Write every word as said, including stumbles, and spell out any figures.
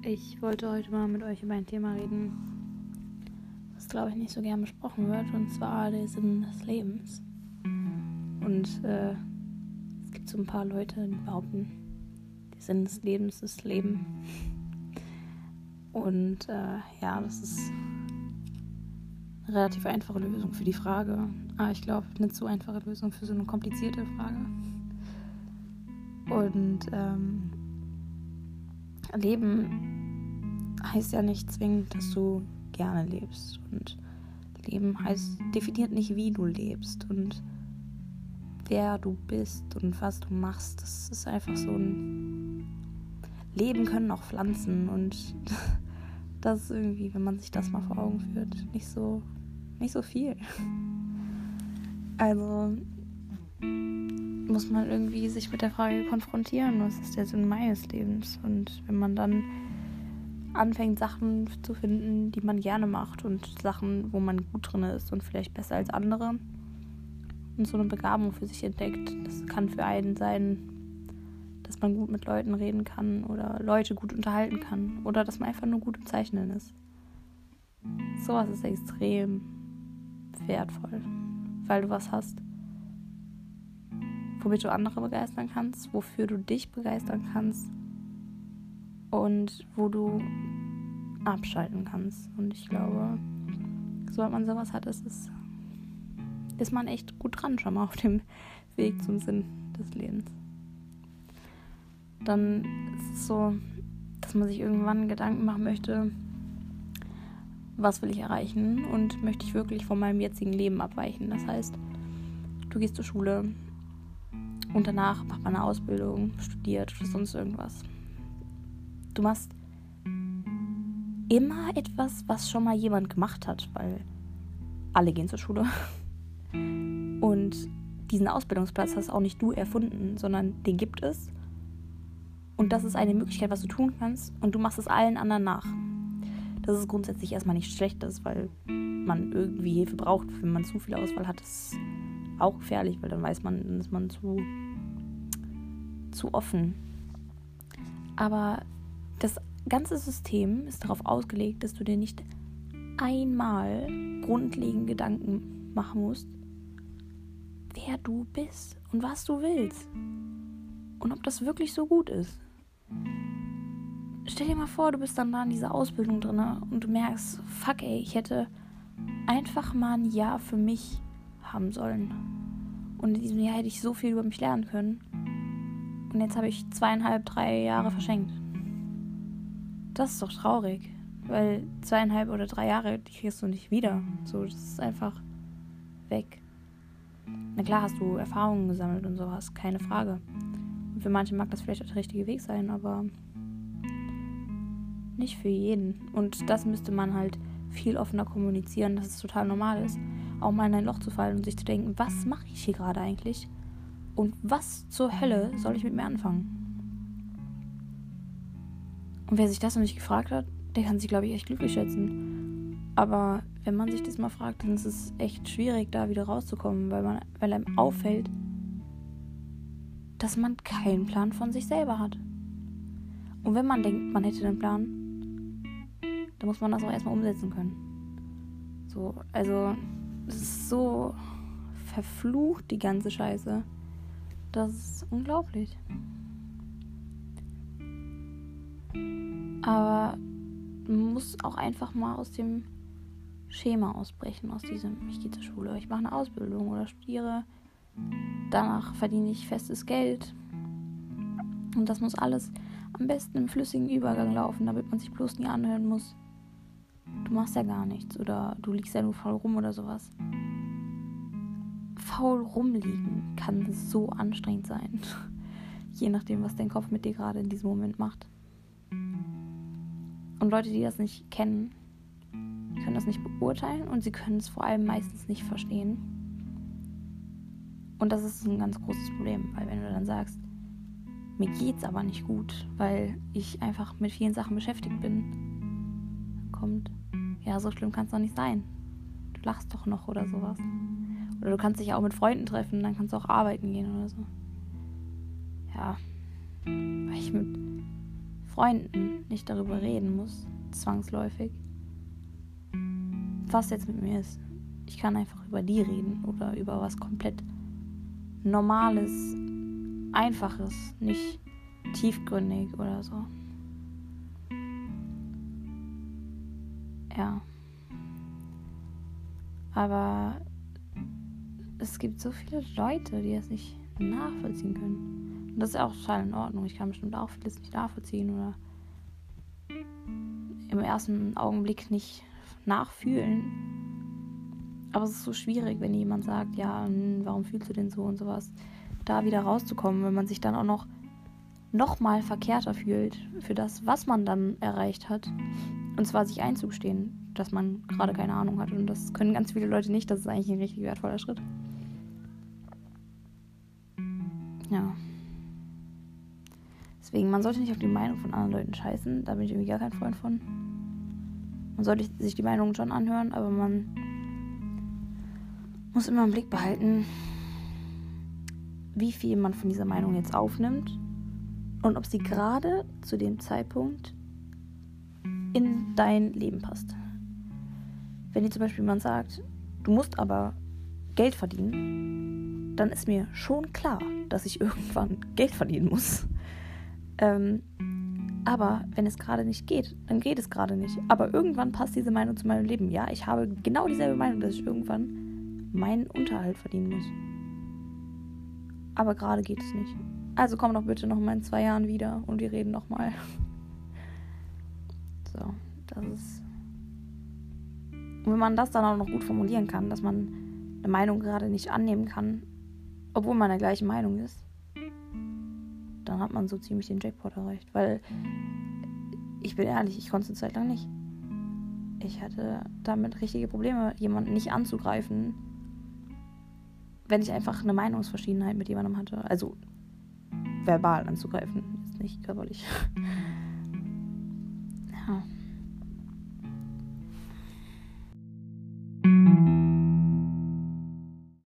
Ich wollte heute mal mit euch über ein Thema reden, das, glaube ich, nicht so gern besprochen wird, und zwar der Sinn des Lebens. Und äh, es gibt so ein paar Leute, die behaupten, der Sinn des Lebens ist Leben. Und äh, ja, das ist eine relativ einfache Lösung für die Frage. Aber ich glaube, eine zu einfache Lösung für so eine komplizierte Frage. Und ähm, Leben heißt ja nicht zwingend, dass du gerne lebst. Und Leben heißt, definiert nicht, wie du lebst und wer du bist und was du machst. Das ist einfach so ein... Leben können auch Pflanzen, und das ist irgendwie, wenn man sich das mal vor Augen führt, nicht so, nicht so viel. Also muss man irgendwie sich mit der Frage konfrontieren, was ist der Sinn meines Lebens? Und wenn man dann anfängt, Sachen zu finden, die man gerne macht und Sachen, wo man gut drin ist und vielleicht besser als andere und so eine Begabung für sich entdeckt, das kann für einen sein, dass man gut mit Leuten reden kann oder Leute gut unterhalten kann oder dass man einfach nur gut im Zeichnen ist. Sowas ist extrem wertvoll, weil du was hast, womit du andere begeistern kannst, wofür du dich begeistern kannst und wo du abschalten kannst. Und ich glaube, sobald man sowas hat, ist, es, ist man echt gut dran schon mal auf dem Weg zum Sinn des Lebens. Dann ist es so, dass man sich irgendwann Gedanken machen möchte, was will ich erreichen und möchte ich wirklich von meinem jetzigen Leben abweichen. Das heißt, du gehst zur Schule und danach macht man eine Ausbildung, studiert oder sonst irgendwas. Du machst immer etwas, was schon mal jemand gemacht hat, weil alle gehen zur Schule. Und diesen Ausbildungsplatz hast auch nicht du erfunden, sondern den gibt es. Und das ist eine Möglichkeit, was du tun kannst, und du machst es allen anderen nach. Das ist grundsätzlich erstmal nichts Schlechtes, weil man irgendwie Hilfe braucht. Wenn man zu viel Auswahl hat, ist es auch gefährlich, weil dann weiß man, dann ist man zu, zu offen. Aber das ganze System ist darauf ausgelegt, dass du dir nicht einmal grundlegend Gedanken machen musst, wer du bist und was du willst und ob das wirklich so gut ist. Stell dir mal vor, du bist dann da in dieser Ausbildung drin und du merkst, fuck ey, ich hätte einfach mal ein Jahr für mich haben sollen. Und in diesem Jahr hätte ich so viel über mich lernen können. Und jetzt habe ich zweieinhalb, drei Jahre verschenkt. Das ist doch traurig, weil zweieinhalb oder drei Jahre, die kriegst du nicht wieder. So, das ist einfach weg. Na klar hast du Erfahrungen gesammelt und sowas, keine Frage. Und für manche mag das vielleicht auch der richtige Weg sein, aber nicht für jeden. Und das müsste man halt viel offener kommunizieren, dass es total normal ist, auch mal in ein Loch zu fallen und sich zu denken, was mache ich hier gerade eigentlich? Und was zur Hölle soll ich mit mir anfangen? Und wer sich das noch nicht gefragt hat, der kann sich, glaube ich, echt glücklich schätzen. Aber wenn man sich das mal fragt, dann ist es echt schwierig, da wieder rauszukommen, weil man, weil einem auffällt, dass man keinen Plan von sich selber hat. Und wenn man denkt, man hätte einen Plan, dann muss man das auch erstmal umsetzen können. So, also, es ist so verflucht, die ganze Scheiße. Das ist unglaublich. Aber man muss auch einfach mal aus dem Schema ausbrechen, aus diesem, ich gehe zur Schule, ich mache eine Ausbildung oder studiere, danach verdiene ich festes Geld. Und das muss alles am besten im flüssigen Übergang laufen, damit man sich bloß nie anhören muss, du machst ja gar nichts oder du liegst ja nur faul rum oder sowas. Faul rumliegen kann so anstrengend sein. Je nachdem, was dein Kopf mit dir gerade in diesem Moment macht. Und Leute, die das nicht kennen, können das nicht beurteilen und sie können es vor allem meistens nicht verstehen. Und das ist ein ganz großes Problem, weil wenn du dann sagst, mir geht's aber nicht gut, weil ich einfach mit vielen Sachen beschäftigt bin, dann kommt, ja, so schlimm kann es doch nicht sein. Du lachst doch noch oder sowas. Oder du kannst dich auch mit Freunden treffen, dann kannst du auch arbeiten gehen oder so. Ja, weil ich mit Freunden nicht darüber reden muss, zwangsläufig, was jetzt mit mir ist. Ich kann einfach über die reden oder über was komplett Normales, Einfaches, nicht tiefgründig oder so. Ja. Aber es gibt so viele Leute, die das nicht nachvollziehen können. Und das ist auch total in Ordnung. Ich kann bestimmt auch vieles nicht nachvollziehen oder im ersten Augenblick nicht nachfühlen. Aber es ist so schwierig, wenn jemand sagt, ja, warum fühlst du denn so und sowas, da wieder rauszukommen, wenn man sich dann auch noch noch mal verkehrter fühlt für das, was man dann erreicht hat. Und zwar sich einzugestehen, dass man gerade keine Ahnung hat. Und das können ganz viele Leute nicht. Das ist eigentlich ein richtig wertvoller Schritt. Ja. Deswegen, man sollte nicht auf die Meinung von anderen Leuten scheißen. Da bin ich irgendwie gar kein Freund von. Man sollte sich die Meinung schon anhören, aber man muss immer im Blick behalten, wie viel man von dieser Meinung jetzt aufnimmt und ob sie gerade zu dem Zeitpunkt in dein Leben passt. Wenn dir zum Beispiel jemand sagt, du musst aber Geld verdienen, dann ist mir schon klar, dass ich irgendwann Geld verdienen muss. Ähm, aber wenn es gerade nicht geht, dann geht es gerade nicht. Aber irgendwann passt diese Meinung zu meinem Leben. Ja, ich habe genau dieselbe Meinung, dass ich irgendwann meinen Unterhalt verdienen muss. Aber gerade geht es nicht. Also komm doch bitte noch mal in zwei Jahren wieder und wir reden noch mal. So, das ist... Und wenn man das dann auch noch gut formulieren kann, dass man eine Meinung gerade nicht annehmen kann, obwohl man der gleichen Meinung ist, dann hat man so ziemlich den Jackpot erreicht. Weil, ich bin ehrlich, ich konnte es eine Zeit lang nicht. Ich hatte damit richtige Probleme, jemanden nicht anzugreifen, wenn ich einfach eine Meinungsverschiedenheit mit jemandem hatte. Also verbal anzugreifen, jetzt nicht körperlich.